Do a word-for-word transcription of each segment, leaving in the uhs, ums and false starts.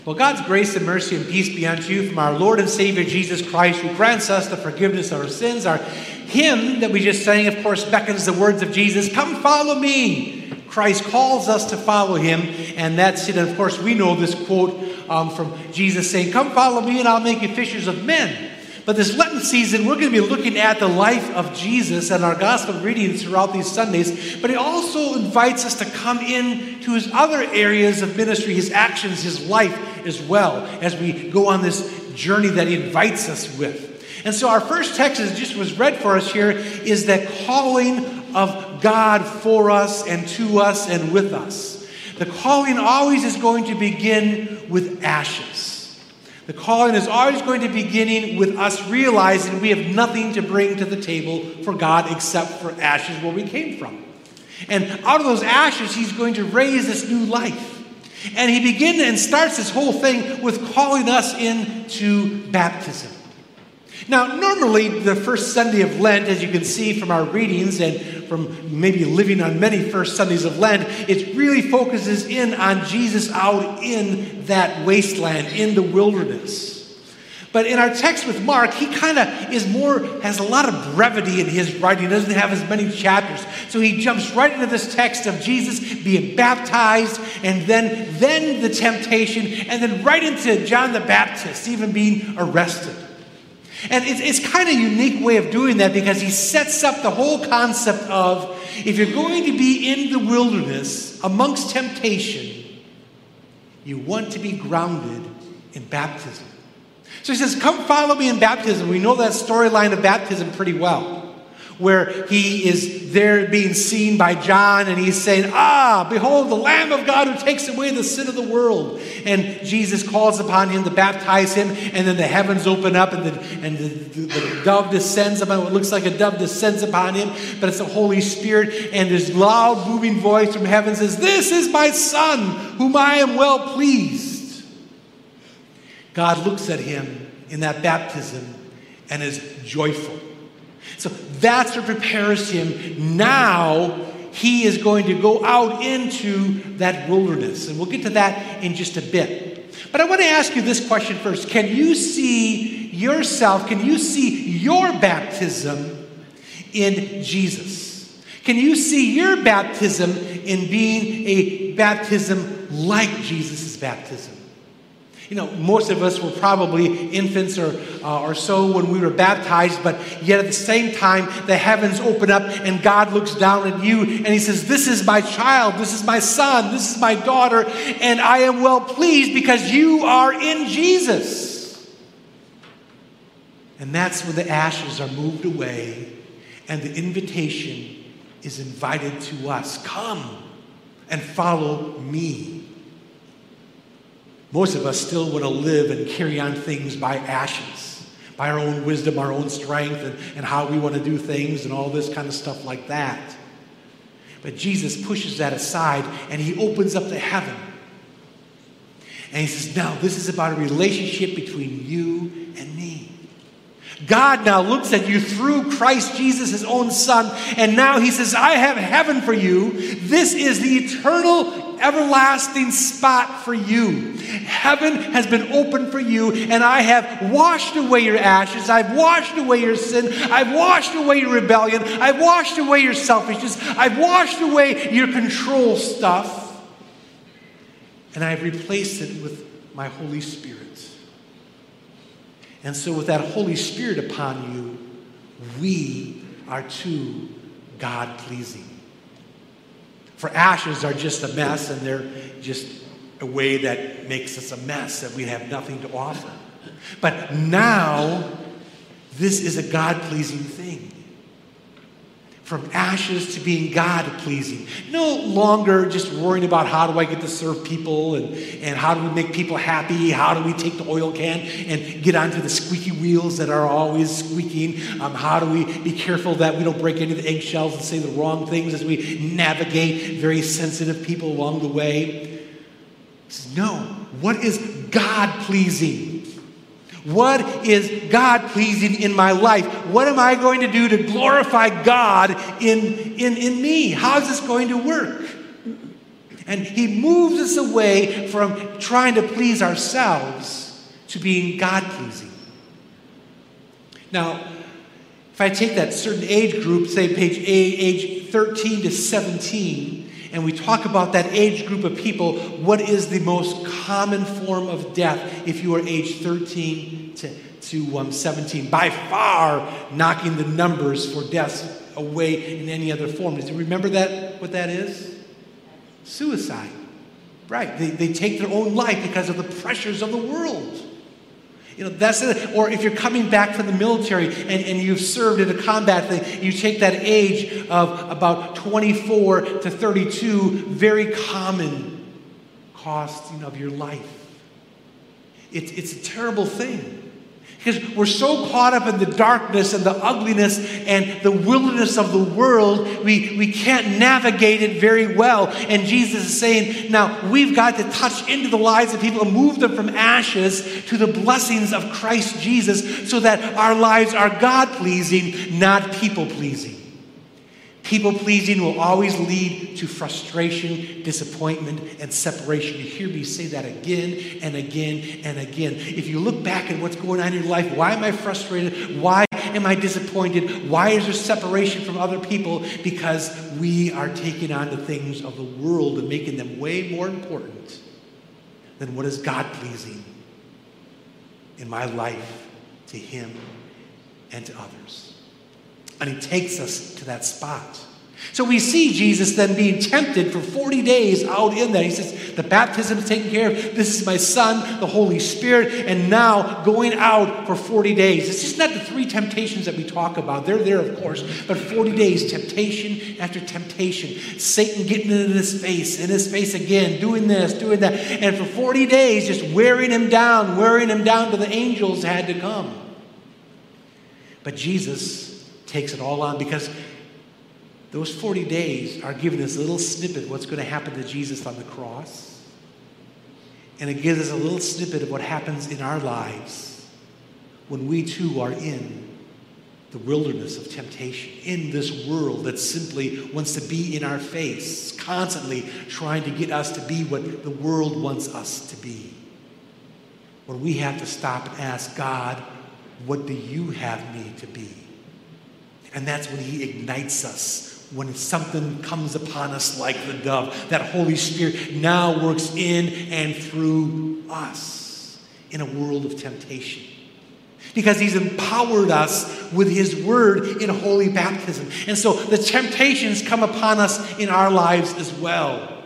Well, God's grace and mercy and peace be unto you from our Lord and Savior Jesus Christ, who grants us the forgiveness of our sins. Our hymn that we just sang, of course, beckons the words of Jesus, "Come follow me." Christ calls us to follow him, and that's it. And of course, we know this quote um, from Jesus saying, "Come follow me and I'll make you fishers of men." But this Lenten season, we're going to be looking at the life of Jesus and our gospel readings throughout these Sundays. But he also invites us to come in to his other areas of ministry, his actions, his life as well, as we go on this journey that he invites us with. And so our first text, as just was read for us here, is that calling of God for us and to us and with us. The calling always is going to begin with ashes. The calling is always going to be beginning with us realizing we have nothing to bring to the table for God except for ashes where we came from. And out of those ashes, he's going to raise this new life. And he begins and starts this whole thing with calling us into baptism. Now, normally, the first Sunday of Lent, as you can see from our readings and from maybe living on many first Sundays of Lent, it really focuses in on Jesus out in that wasteland, in the wilderness. But in our text with Mark, he kind of is more, has a lot of brevity in his writing. He doesn't have as many chapters. So he jumps right into this text of Jesus being baptized, and then, then the temptation, and then right into John the Baptist even being arrested. And it's, it's kind of a unique way of doing that because he sets up the whole concept of if you're going to be in the wilderness amongst temptation, you want to be grounded in baptism. So he says, "Come follow me in baptism." We know that storyline of baptism pretty well, where he is there being seen by John and he's saying, "Ah, behold, the Lamb of God who takes away the sin of the world." And Jesus calls upon him to baptize him, and then the heavens open up and the, and the, the, the dove descends upon, what looks like a dove descends upon him, but it's the Holy Spirit, and this loud moving voice from heaven says, "This is my Son, whom I am well pleased." God looks at him in that baptism and is joyful. So that's what prepares him. Now he is going to go out into that wilderness. And we'll get to that in just a bit. But I want to ask you this question first. Can you see yourself, can you see your baptism in Jesus? Can you see your baptism in being a baptism like Jesus' baptism? You know, most of us were probably infants or, uh, or so when we were baptized, but yet at the same time, the heavens open up and God looks down at you and he says, "This is my child, this is my son, this is my daughter, and I am well pleased because you are in Jesus." And that's when the ashes are moved away and the invitation is invited to us. Come and follow me. Most of us still want to live and carry on things by ashes, by our own wisdom, our own strength, and, and how we want to do things and all this kind of stuff like that. But Jesus pushes that aside and he opens up the heaven. And he says, now this is about a relationship between you and me. God now looks at you through Christ Jesus, his own son, and now he says, I have heaven for you. This is the eternal, everlasting spot for you. Heaven has been opened for you, and I have washed away your ashes. I've washed away your sin. I've washed away your rebellion. I've washed away your selfishness. I've washed away your control stuff, and I've replaced it with my Holy Spirit. And so with that Holy Spirit upon you, we are too God-pleasing. For ashes are just a mess, and they're just a way that makes us a mess, that we have nothing to offer. But now, this is a God-pleasing thing. From ashes to being God-pleasing. No longer just worrying about how do I get to serve people and, and how do we make people happy? How do we take the oil can and get onto the squeaky wheels that are always squeaking? Um, how do we be careful that we don't break any of the eggshells and say the wrong things as we navigate very sensitive people along the way? No. What is God-pleasing? What is God-pleasing in my life? What am I going to do to glorify God in, in, in me? How is this going to work? And he moves us away from trying to please ourselves to being God-pleasing. Now, if I take that certain age group, say page A, age thirteen to seventeen, and we talk about that age group of people, what is the most common form of death if you are age thirteen to, to um, seventeen? By far knocking the numbers for deaths away in any other form. Does you remember that? What that is? Suicide. Right. They, they take their own life because of the pressures of the world. You know, that's it. Or if you're coming back from the military and, and you've served in a combat thing, you take that age of about twenty-four to thirty-two, very common costing of your life. It's, it's a terrible thing. Because we're so caught up in the darkness and the ugliness and the wilderness of the world, we, we can't navigate it very well. And Jesus is saying, now we've got to touch into the lives of people and move them from ashes to the blessings of Christ Jesus so that our lives are God-pleasing, not people-pleasing. People-pleasing will always lead to frustration, disappointment, and separation. You hear me say that again and again and again. If you look back at what's going on in your life, why am I frustrated? Why am I disappointed? Why is there separation from other people? Because we are taking on the things of the world and making them way more important than what is God-pleasing in my life to Him and to others. And He takes us to that spot. So we see Jesus then being tempted for forty days out in that. He says, the baptism is taken care of. This is my Son, the Holy Spirit. And now going out for forty days. It's just not the three temptations that we talk about. They're there, of course. But forty days, temptation after temptation. Satan getting into his face, in his face again, doing this, doing that. And for forty days, just wearing him down, wearing him down till the angels had to come. But Jesus takes it all on because those forty days are giving us a little snippet of what's going to happen to Jesus on the cross. And it gives us a little snippet of what happens in our lives when we too are in the wilderness of temptation, in this world that simply wants to be in our face, constantly trying to get us to be what the world wants us to be. When we have to stop and ask God, what do you have me to be? And that's when He ignites us, when something comes upon us like the dove. That Holy Spirit now works in and through us in a world of temptation. Because He's empowered us with His word in holy baptism. And so the temptations come upon us in our lives as well.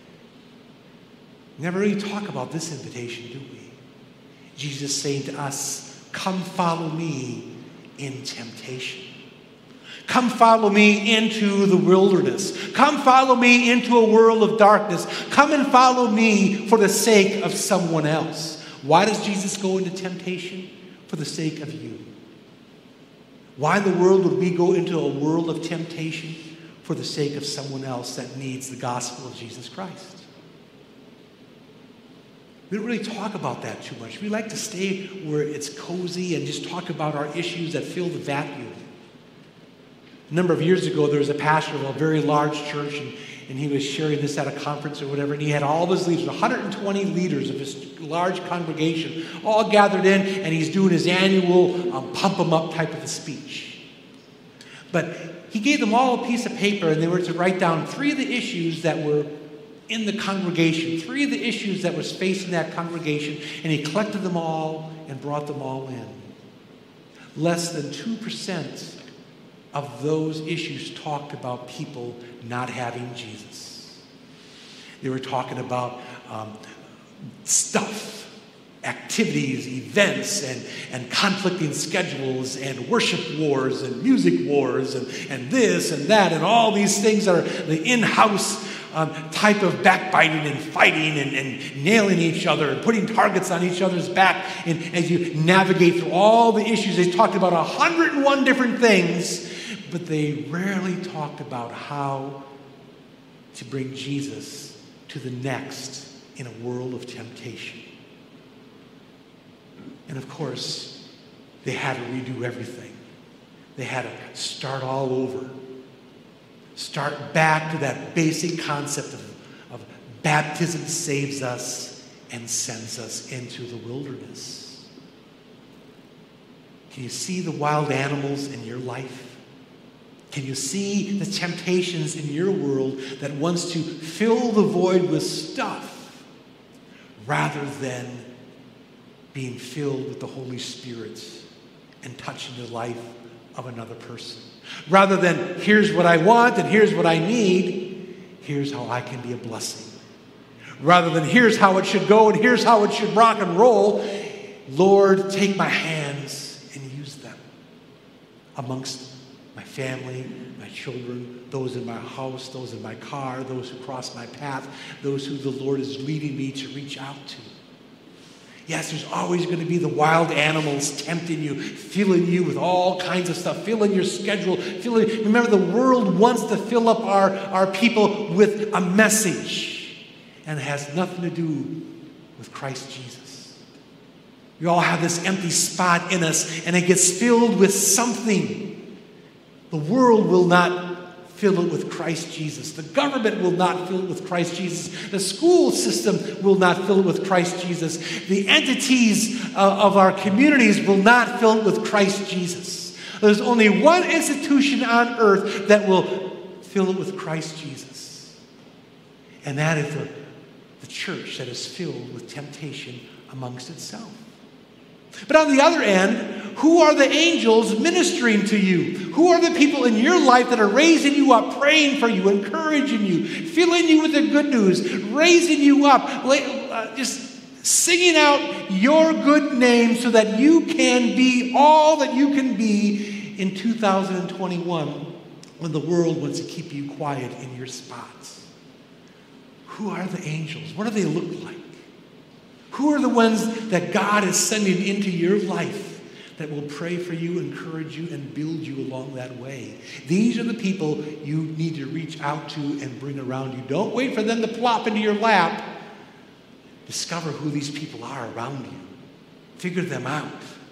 We never really talk about this invitation, do we? Jesus saying to us, come follow me in temptation. Come follow me into the wilderness. Come follow me into a world of darkness. Come and follow me for the sake of someone else. Why does Jesus go into temptation? For the sake of you. Why in the world would we go into a world of temptation? For the sake of someone else that needs the gospel of Jesus Christ. We don't really talk about that too much. We like to stay where it's cozy and just talk about our issues that fill the vacuum. A number of years ago, there was a pastor of a very large church, and, and he was sharing this at a conference or whatever, and he had all of his leaders, one hundred twenty leaders of his large congregation, all gathered in, and he's doing his annual um, pump 'em up type of a speech. But he gave them all a piece of paper, and they were to write down three of the issues that were in the congregation, three of the issues that was facing that congregation, and he collected them all and brought them all in. Less than two percent of those issues talked about people not having Jesus. They were talking about um, stuff, activities, events, and, and conflicting schedules, and worship wars, and music wars, and, and this and that, and all these things that are the in-house um, type of backbiting and fighting and, and nailing each other and putting targets on each other's back. And as you navigate through all the issues, they talked about one hundred and one different things, but they rarely talked about how to bring Jesus to the next in a world of temptation. And of course, they had to redo everything. They had to start all over. Start back to that basic concept of, of Baptism saves us and sends us into the wilderness. Can you see the wild animals in your life? Can you see the temptations in your world that wants to fill the void with stuff rather than being filled with the Holy Spirit and touching the life of another person? Rather than, here's what I want and here's what I need, here's how I can be a blessing. Rather than, here's how it should go and here's how it should rock and roll, Lord, take my hands and use them amongst my family, my children, those in my house, those in my car, those who cross my path, those who the Lord is leading me to reach out to. Yes, there's always going to be the wild animals tempting you, filling you with all kinds of stuff, filling your schedule, filling. Remember, the world wants to fill up our, our people with a message, and it has nothing to do with Christ Jesus. We all have this empty spot in us, and it gets filled with something. The world will not fill it with Christ Jesus. The government will not fill it with Christ Jesus. The school system will not fill it with Christ Jesus. The entities uh, of our communities will not fill it with Christ Jesus. There's only one institution on earth that will fill it with Christ Jesus. And that is the, the church that is filled with temptation amongst itself. But on the other end, who are the angels ministering to you? Who are the people in your life that are raising you up, praying for you, encouraging you, filling you with the good news, raising you up, just singing out your good name so that you can be all that you can be in two thousand twenty-one when the world wants to keep you quiet in your spots? Who are the angels? What do they look like? Who are the ones that God is sending into your life that will pray for you, encourage you, and build you along that way? These are the people you need to reach out to and bring around you. Don't wait for them to plop into your lap. Discover who these people are around you. Figure them out.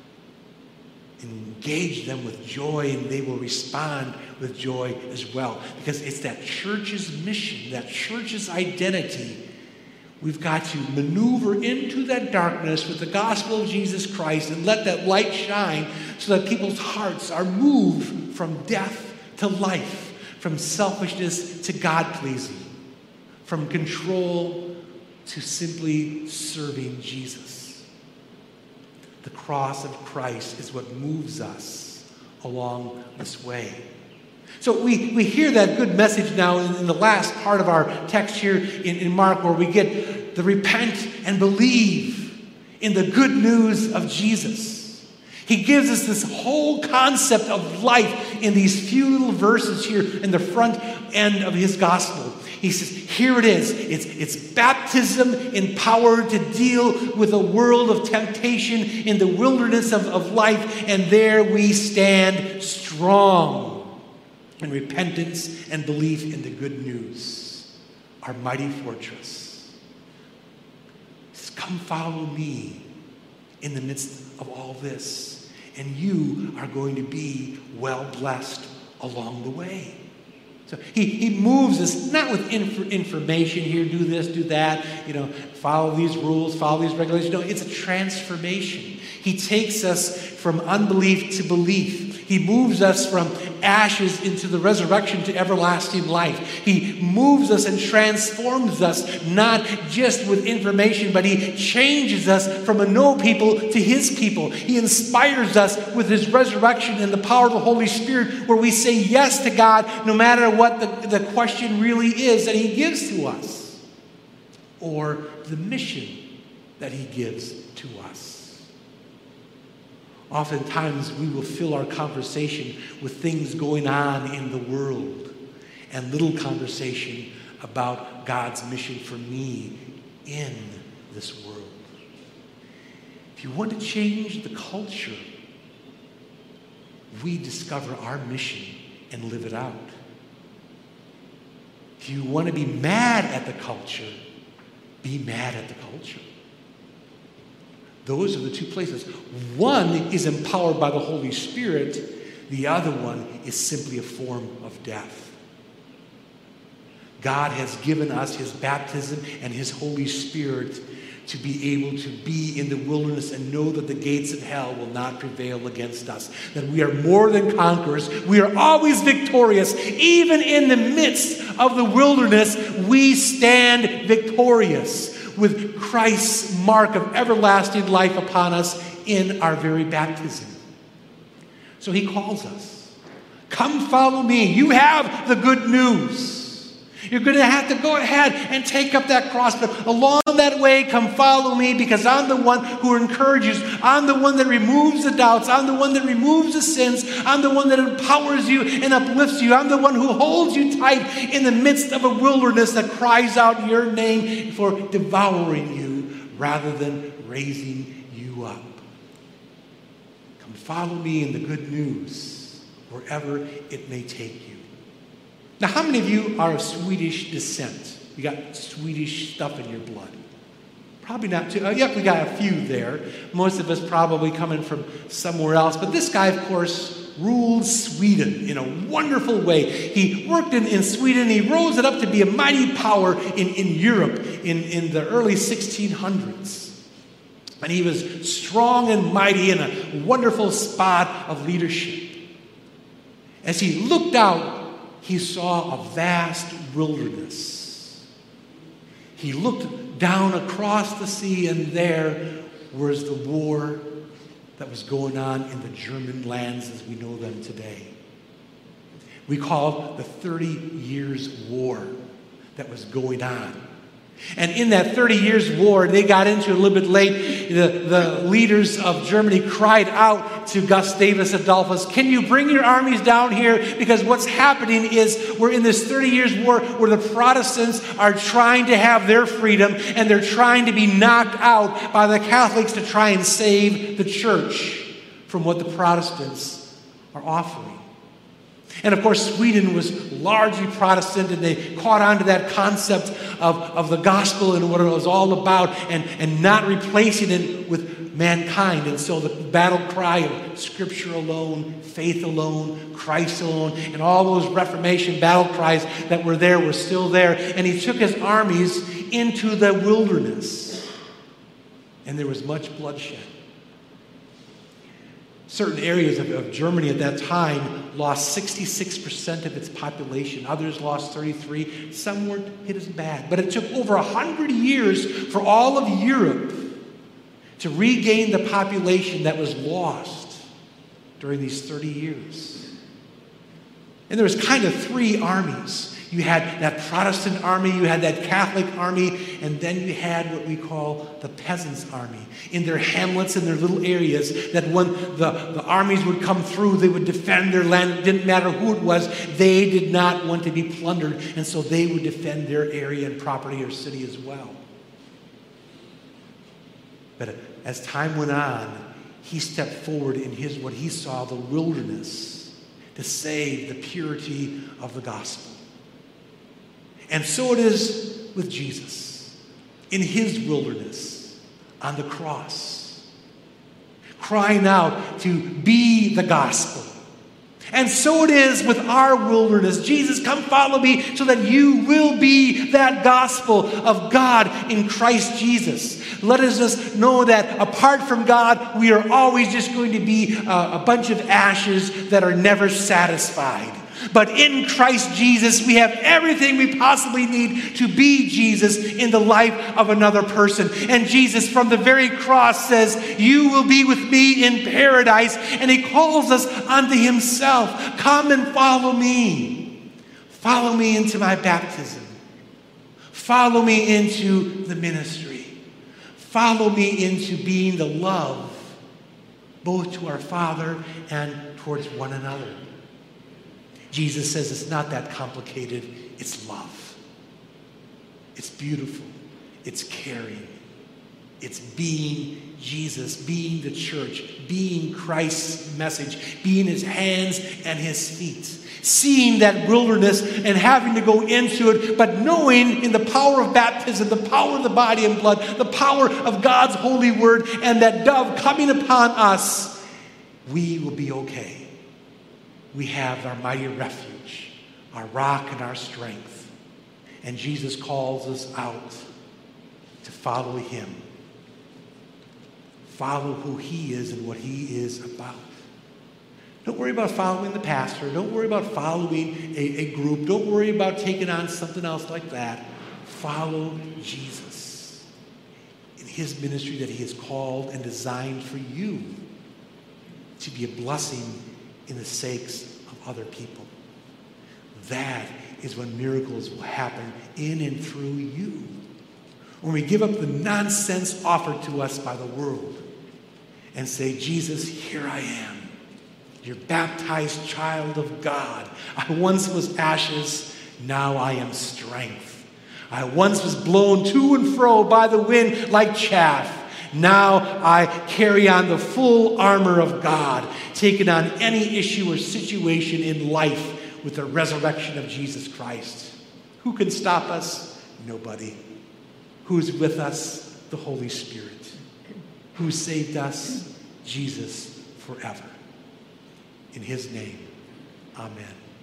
Engage them with joy, and they will respond with joy as well. Because it's that church's mission, that church's identity. We've got to maneuver into that darkness with the gospel of Jesus Christ and let that light shine so that people's hearts are moved from death to life, from selfishness to God-pleasing, from control to simply serving Jesus. The cross of Christ is what moves us along this way. So we, we hear that good message now in, in the last part of our text here in, in Mark, where we get the repent and believe in the good news of Jesus. He gives us this whole concept of life in these few little verses here in the front end of his gospel. He says, here it is. It's, it's baptism empowered to deal with a world of temptation in the wilderness of, of life, and there we stand strong. And repentance and belief in the good news, our mighty fortress. He says, come follow me in the midst of all this, and you are going to be well blessed along the way. So he, he moves us not with inf- information here, do this, do that, you know, follow these rules, follow these regulations. No, it's a transformation. He takes us from unbelief to belief. He moves us from ashes into the resurrection to everlasting life. He moves us and transforms us, not just with information, but he changes us from a no people to his people. He inspires us with his resurrection and the power of the Holy Spirit, where we say yes to God no matter what the, the question really is that he gives to us, or the mission that he gives to us. Oftentimes, we will fill our conversation with things going on in the world and little conversation about God's mission for me in this world. If you want to change the culture, we discover our mission and live it out. If you want to be mad at the culture, be mad at the culture. Those are the two places. One is empowered by the Holy Spirit. The other one is simply a form of death. God has given us his baptism and his Holy Spirit to be able to be in the wilderness and know that the gates of hell will not prevail against us. That we are more than conquerors. We are always victorious. Even in the midst of the wilderness, we stand victorious with Christ's mark of everlasting life upon us in our very baptism. So he calls us. Come follow me. You have the good news. You're going to have to go ahead and take up that cross. But along that way, come follow me, because I'm the one who encourages. I'm the one that removes the doubts. I'm the one that removes the sins. I'm the one that empowers you and uplifts you. I'm the one who holds you tight in the midst of a wilderness that cries out your name for devouring you rather than raising you up. Come follow me in the good news wherever it may take you. Now, how many of you are of Swedish descent? You got Swedish stuff in your blood? Probably not too. Oh, yep, we got a few there. Most of us probably coming from somewhere else. But this guy, of course, ruled Sweden in a wonderful way. He worked in, in Sweden. He rose it up to be a mighty power in, in Europe in, in the early sixteen hundreds. And he was strong and mighty in a wonderful spot of leadership. As he looked out, he saw a vast wilderness. He looked down across the sea, and there was the war that was going on in the German lands as we know them today. We call it the Thirty Years' War that was going on. And in that thirty years war, they got into it a little bit late. The, the leaders of Germany cried out to Gustavus Adolphus, can you bring your armies down here? Because what's happening is we're in this thirty years war where the Protestants are trying to have their freedom, and they're trying to be knocked out by the Catholics to try and save the church from what the Protestants are offering. And of course, Sweden was largely Protestant, and they caught on to that concept of, of the gospel and what it was all about, and, and not replacing it with mankind. And so the battle cry of Scripture alone, faith alone, Christ alone, and all those Reformation battle cries that were there were still there. And he took his armies into the wilderness, and there was much bloodshed. Certain areas of, of Germany at that time lost sixty-six percent of its population. Others lost thirty-three. Some weren't hit as bad. But it took over one hundred years for all of Europe to regain the population that was lost during these thirty years. And there was kind of three armies. You had that Protestant army, you had that Catholic army, and then you had what we call the peasants' army. In their hamlets and their little areas, that when the, the armies would come through, they would defend their land. It didn't matter who it was. They did not want to be plundered, and so they would defend their area and property or city as well. But as time went on, he stepped forward in his what he saw, the wilderness, to save the purity of the gospel. And so it is with Jesus in his wilderness on the cross, crying out to be the gospel. And so it is with our wilderness. Jesus, come follow me so that you will be that gospel of God in Christ Jesus. Let us just know that apart from God, we are always just going to be a, a bunch of ashes that are never satisfied. But in Christ Jesus, we have everything we possibly need to be Jesus in the life of another person. And Jesus from the very cross says, you will be with me in paradise. And he calls us unto himself. Come and follow me. Follow me into my baptism. Follow me into the ministry. Follow me into being the love both to our Father and towards one another. Jesus says it's not that complicated. It's love. It's beautiful. It's caring. It's being Jesus, being the church, being Christ's message, being his hands and his feet. Seeing that wilderness and having to go into it, but knowing in the power of baptism, the power of the body and blood, the power of God's holy word, and that dove coming upon us, we will be okay. We have our mighty refuge, our rock and our strength. And Jesus calls us out to follow him. Follow who he is and what he is about. Don't worry about following the pastor. Don't worry about following a, a group. Don't worry about taking on something else like that. Follow Jesus in his ministry that he has called and designed for you to be a blessing in the sakes of other people. That is when miracles will happen in and through you. When we give up the nonsense offered to us by the world and say, Jesus, here I am, your baptized child of God. I once was ashes, now I am strength. I once was blown to and fro by the wind like chaff. Now I carry on the full armor of God, taking on any issue or situation in life with the resurrection of Jesus Christ. Who can stop us? Nobody. Who's with us? The Holy Spirit. Who saved us? Jesus forever. In his name, amen.